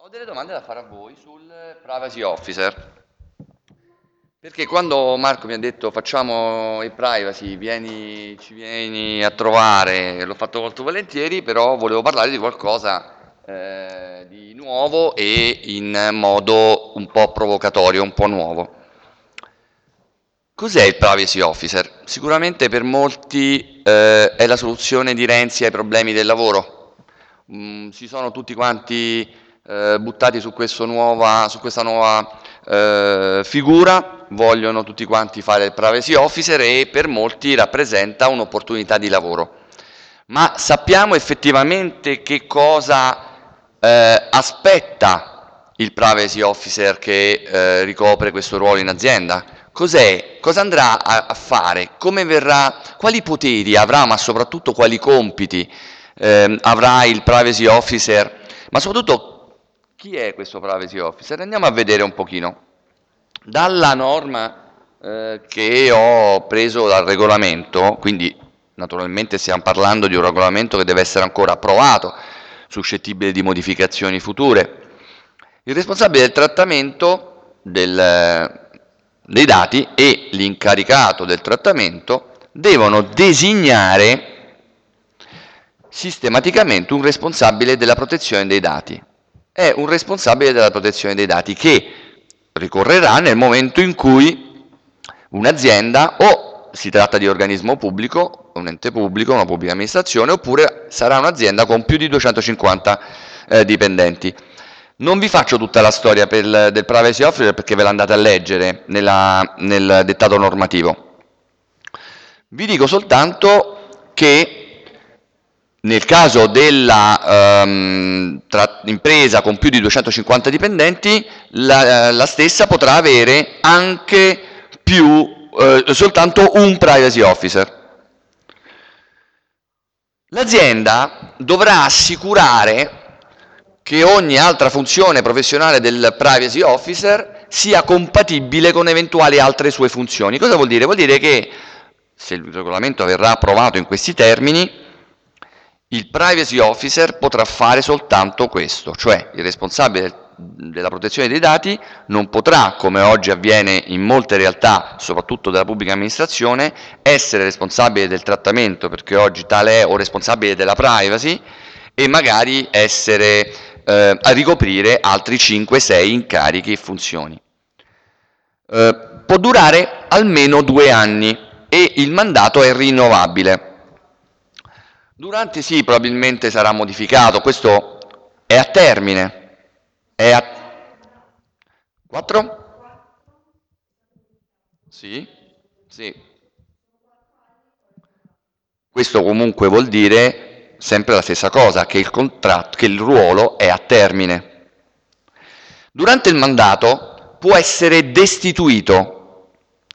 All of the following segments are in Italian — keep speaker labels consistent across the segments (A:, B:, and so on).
A: Ho delle domande da fare a voi sul privacy officer. Perché quando Marco mi ha detto facciamo il privacy, ci vieni a trovare, l'ho fatto molto volentieri, però volevo parlare di qualcosa di nuovo e in modo un po' provocatorio, un po' nuovo. Cos'è il privacy officer? Sicuramente per molti è la soluzione di Renzi ai problemi del lavoro. Si sono tutti quanti buttati su questa nuova figura, vogliono tutti quanti fare il privacy officer e per molti rappresenta un'opportunità di lavoro. Ma sappiamo effettivamente che cosa aspetta il privacy officer che ricopre questo ruolo in azienda? Cos'è? Cosa andrà a fare? Come verrà? Quali poteri avrà, ma soprattutto quali compiti avrà il privacy officer? Ma soprattutto chi è questo privacy officer? Andiamo a vedere un pochino. Dalla norma che ho preso dal regolamento, quindi naturalmente stiamo parlando di un regolamento che deve essere ancora approvato, suscettibile di modificazioni future. Il responsabile del trattamento dei dati e l'incaricato del trattamento devono designare sistematicamente un responsabile della protezione dei dati. È un responsabile della protezione dei dati che ricorrerà nel momento in cui un'azienda o si tratta di organismo pubblico, un ente pubblico, una pubblica amministrazione, oppure sarà un'azienda con più di 250 dipendenti. Non vi faccio tutta la storia del privacy officer perché ve l'andate a leggere nel dettato normativo. Vi dico soltanto che nel caso della impresa con più di 250 dipendenti, la stessa potrà avere anche soltanto un privacy officer. L'azienda dovrà assicurare che ogni altra funzione professionale del privacy officer sia compatibile con eventuali altre sue funzioni. Cosa vuol dire? Vuol dire che se il regolamento verrà approvato in questi termini, il privacy officer potrà fare soltanto questo, cioè il responsabile della protezione dei dati non potrà, come oggi avviene in molte realtà, soprattutto della pubblica amministrazione, essere responsabile del trattamento, perché oggi tale è, o responsabile della privacy, e magari a ricoprire altri 5-6 incarichi e funzioni. Può durare almeno 2 anni e il mandato è rinnovabile. Durante sì, probabilmente sarà modificato, questo è a termine. 4? Sì? Sì. Questo comunque vuol dire sempre la stessa cosa, che il ruolo è a termine. Durante il mandato può essere destituito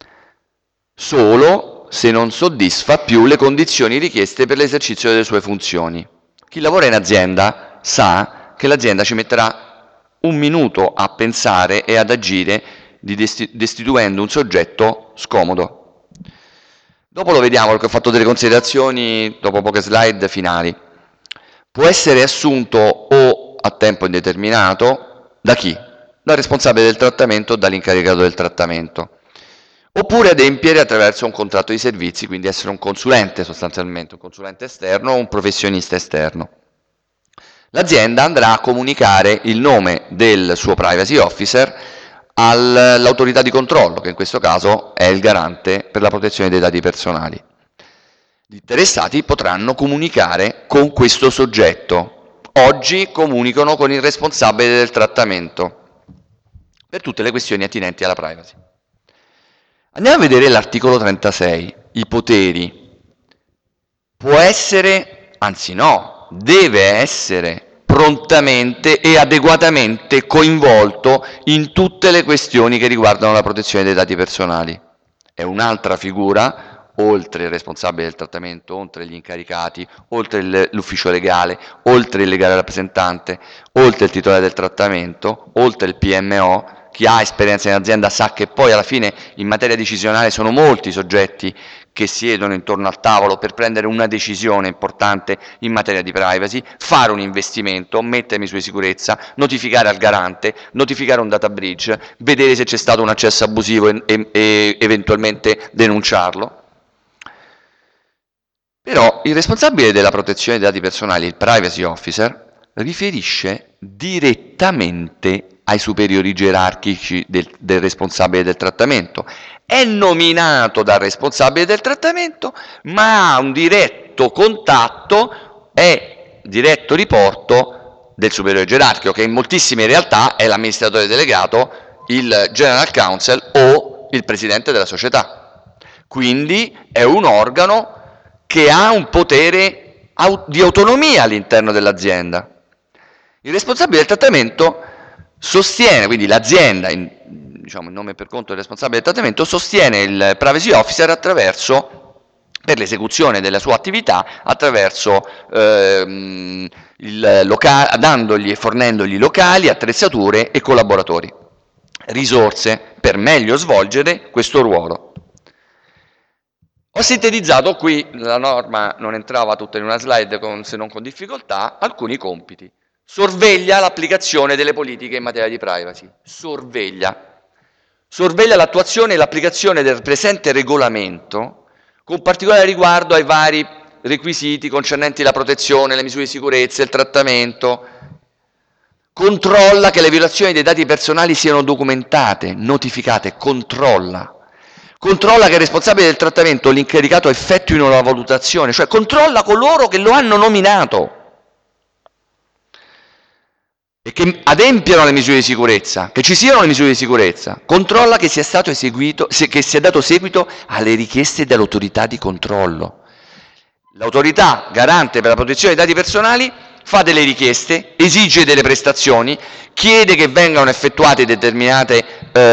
A: solo se non soddisfa più le condizioni richieste per l'esercizio delle sue funzioni. Chi lavora in azienda sa che l'azienda ci metterà un minuto a pensare e ad agire destituendo un soggetto scomodo. Dopo lo vediamo perché ho fatto delle considerazioni dopo poche slide finali. Può essere assunto o a tempo indeterminato da chi? Dal responsabile del trattamento o dall'incaricato del trattamento. Oppure adempiere attraverso un contratto di servizi, quindi essere un consulente sostanzialmente, un consulente esterno o un professionista esterno. L'azienda andrà a comunicare il nome del suo privacy officer all'autorità di controllo, che in questo caso è il garante per la protezione dei dati personali. Gli interessati potranno comunicare con questo soggetto. Oggi comunicano con il responsabile del trattamento per tutte le questioni attinenti alla privacy. Andiamo a vedere l'articolo 36, i poteri. Può essere, anzi no, deve essere prontamente e adeguatamente coinvolto in tutte le questioni che riguardano la protezione dei dati personali. È un'altra figura, oltre il responsabile del trattamento, oltre gli incaricati, oltre l'ufficio legale, oltre il legale rappresentante, oltre il titolare del trattamento, oltre il PMO. Chi ha esperienza in azienda sa che poi alla fine in materia decisionale sono molti i soggetti che siedono intorno al tavolo per prendere una decisione importante in materia di privacy, fare un investimento, mettere misure di sicurezza, notificare al garante, notificare un data breach, vedere se c'è stato un accesso abusivo e eventualmente denunciarlo. Però il responsabile della protezione dei dati personali, il privacy officer, riferisce direttamente ai superiori gerarchici del responsabile del trattamento. È nominato dal responsabile del trattamento, ma ha un diretto contatto e diretto riporto del superiore gerarchico, che in moltissime realtà è l'amministratore delegato, il general counsel o il presidente della società. Quindi è un organo che ha un potere di autonomia all'interno dell'azienda. Il responsabile del trattamento sostiene, quindi l'azienda, diciamo in nome per conto del responsabile del trattamento, sostiene il privacy officer per l'esecuzione della sua attività attraverso dandogli e fornendogli locali, attrezzature e collaboratori, risorse per meglio svolgere questo ruolo. Ho sintetizzato qui, la norma non entrava tutta in una slide se non con difficoltà, alcuni compiti. Sorveglia l'applicazione delle politiche in materia di privacy. Sorveglia l'attuazione e l'applicazione del presente regolamento, con particolare riguardo ai vari requisiti concernenti la protezione, le misure di sicurezza, il trattamento. Controlla che le violazioni dei dati personali siano documentate, notificate, controlla che il responsabile del trattamento o l'incaricato effettuino la valutazione, cioè controlla coloro che lo hanno nominato e che adempiano alle misure di sicurezza, che ci siano le misure di sicurezza, controlla che sia stato eseguito, che sia dato seguito alle richieste dell'autorità di controllo. L'autorità garante per la protezione dei dati personali fa delle richieste, esige delle prestazioni, chiede che vengano effettuate determinate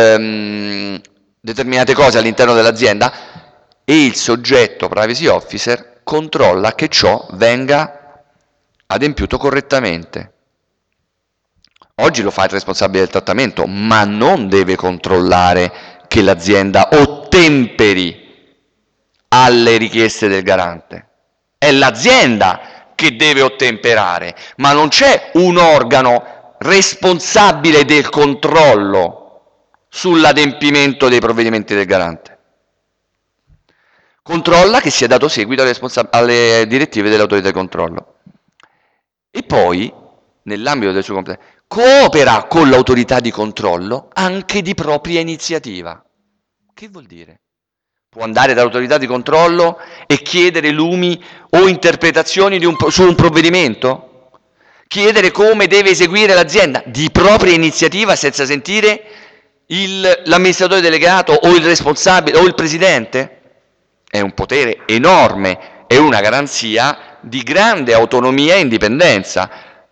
A: cose all'interno dell'azienda e il soggetto privacy officer controlla che ciò venga adempiuto correttamente. Oggi lo fa il responsabile del trattamento, ma non deve controllare che l'azienda ottemperi alle richieste del garante. È l'azienda che deve ottemperare, ma non c'è un organo responsabile del controllo sull'adempimento dei provvedimenti del garante. Controlla che sia dato seguito alle direttive dell'autorità di controllo. E poi, nell'ambito del suo compito, coopera con l'autorità di controllo anche di propria iniziativa. Che vuol dire? Può andare dall'autorità di controllo e chiedere lumi o interpretazioni su un provvedimento? Chiedere come deve eseguire l'azienda di propria iniziativa senza sentire l'amministratore delegato o il responsabile o il presidente? È un potere enorme, è una garanzia di grande autonomia e indipendenza.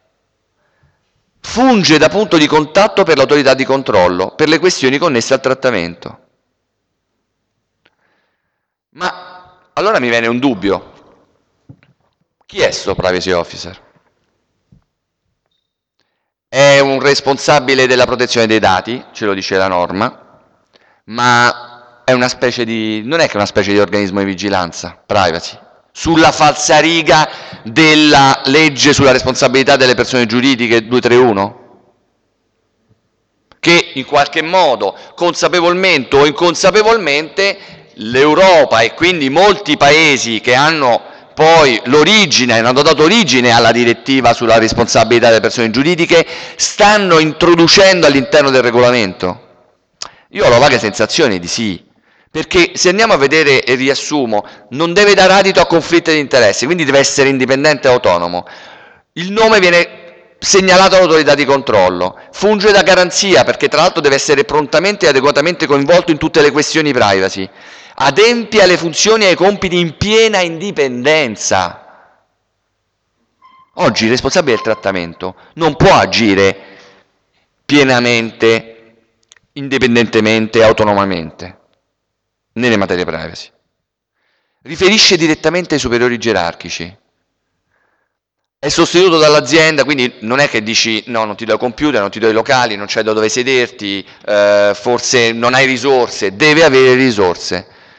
A: Funge da punto di contatto per l'autorità di controllo per le questioni connesse al trattamento. Ma allora mi viene un dubbio. Chi è sto privacy officer? È un responsabile della protezione dei dati, ce lo dice la norma, ma è una specie non è che è una specie di organismo di vigilanza, privacy, sulla falsariga della legge sulla responsabilità delle persone giuridiche 231? Che in qualche modo, consapevolmente o inconsapevolmente, l'Europa e quindi molti paesi che hanno poi hanno dato origine alla direttiva sulla responsabilità delle persone giuridiche, stanno introducendo all'interno del regolamento? Io ho la vaga sensazione di sì, perché se andiamo a vedere e riassumo, non deve dare adito a conflitti di interessi, quindi deve essere indipendente e autonomo. Il nome viene segnalato all'autorità di controllo, funge da garanzia perché tra l'altro deve essere prontamente e adeguatamente coinvolto in tutte le questioni privacy, adempie alle funzioni e ai compiti in piena indipendenza. Oggi il responsabile del trattamento non può agire pienamente, indipendentemente e autonomamente nelle materie privacy. Riferisce direttamente ai superiori gerarchici. È sostenuto dall'azienda, quindi non è che dici no, non ti do i computer, non ti do i locali, non c'è da dove sederti, forse non hai risorse, deve avere risorse.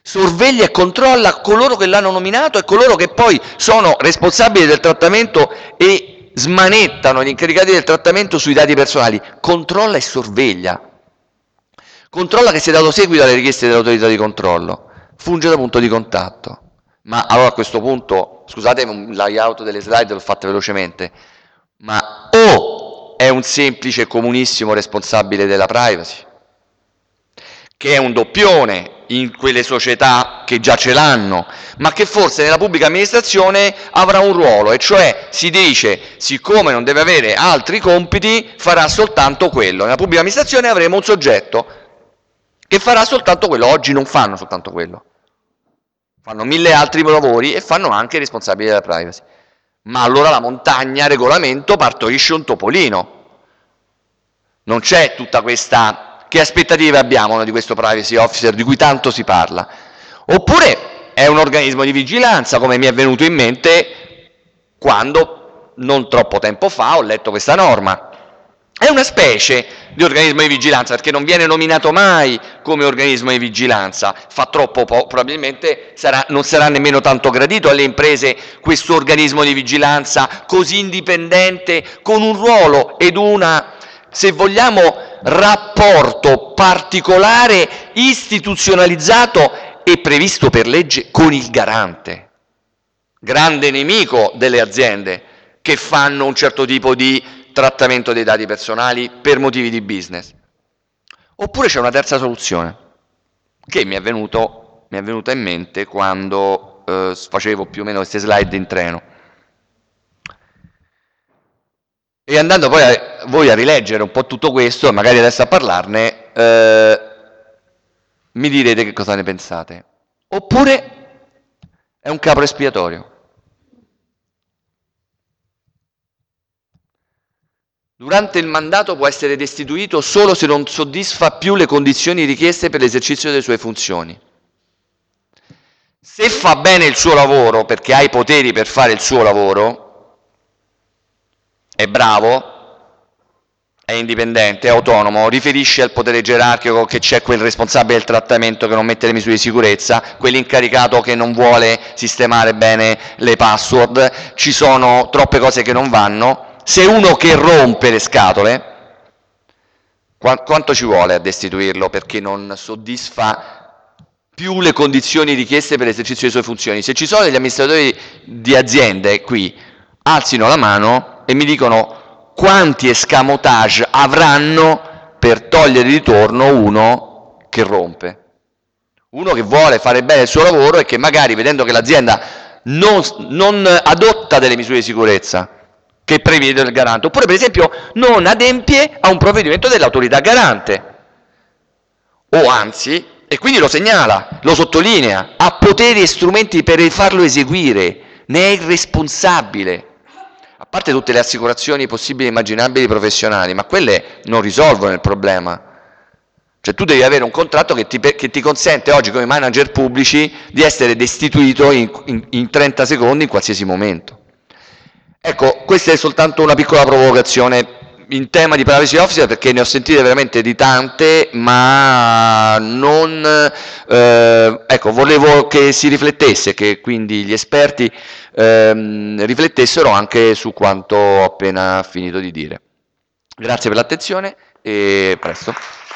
A: sorveglia e controlla coloro che l'hanno nominato e coloro che poi sono responsabili del trattamento e smanettano gli incaricati del trattamento sui dati personali. Controlla e sorveglia. Controlla che sia dato seguito alle richieste dell'autorità di controllo. Funge da punto di contatto. Ma allora a questo punto, scusate un layout delle slide, l'ho fatte velocemente, ma o è un semplice comunissimo responsabile della privacy, che è un doppione in quelle società che già ce l'hanno, ma che forse nella pubblica amministrazione avrà un ruolo, e cioè si dice, siccome non deve avere altri compiti, farà soltanto quello. Nella pubblica amministrazione avremo un soggetto che farà soltanto quello. Oggi non fanno soltanto quello, fanno 1000 altri lavori e fanno anche i responsabili della privacy. Ma allora la montagna regolamento partorisce un topolino. Non c'è tutta questa... Che aspettative abbiamo noi di questo privacy officer di cui tanto si parla? Oppure è un organismo di vigilanza, come mi è venuto in mente quando non troppo tempo fa ho letto questa norma. È una specie di organismo di vigilanza perché non viene nominato mai come organismo di vigilanza, fa troppo probabilmente non sarà nemmeno tanto gradito alle imprese questo organismo di vigilanza così indipendente, con un ruolo ed una, se vogliamo, rapporto particolare, istituzionalizzato e previsto per legge con il garante, grande nemico delle aziende che fanno un certo tipo di trattamento dei dati personali per motivi di business. Oppure c'è una terza soluzione che mi è venuta in mente quando facevo più o meno queste slide in treno. E andando poi voi a rileggere un po' tutto questo, e magari adesso a parlarne, mi direte che cosa ne pensate. Oppure è un capro espiatorio. Durante il mandato può essere destituito solo se non soddisfa più le condizioni richieste per l'esercizio delle sue funzioni. Se fa bene il suo lavoro, perché ha i poteri per fare il suo lavoro, è bravo, è indipendente, è autonomo, riferisce al potere gerarchico che c'è quel responsabile del trattamento che non mette le misure di sicurezza, quell'incaricato che non vuole sistemare bene le password, ci sono troppe cose che non vanno. Se uno che rompe le scatole, quanto ci vuole a destituirlo perché non soddisfa più le condizioni richieste per l'esercizio delle sue funzioni? Se ci sono degli amministratori di aziende qui, alzino la mano e mi dicono quanti escamotage avranno per togliere di torno uno che rompe, uno che vuole fare bene il suo lavoro e che magari, vedendo che l'azienda non adotta delle misure di sicurezza che prevede il garante, oppure per esempio non adempie a un provvedimento dell'autorità garante, o anzi, e quindi lo segnala, lo sottolinea, ha poteri e strumenti per farlo eseguire, ne è il responsabile. A parte tutte le assicurazioni possibili e immaginabili professionali, ma quelle non risolvono il problema. Cioè tu devi avere un contratto che ti consente oggi come manager pubblici di essere destituito in 30 secondi in qualsiasi momento. Ecco, questa è soltanto una piccola provocazione in tema di privacy officer perché ne ho sentite veramente di tante, ma non, ecco, volevo che si riflettesse, che quindi gli esperti riflettessero anche su quanto ho appena finito di dire. Grazie per l'attenzione e a presto.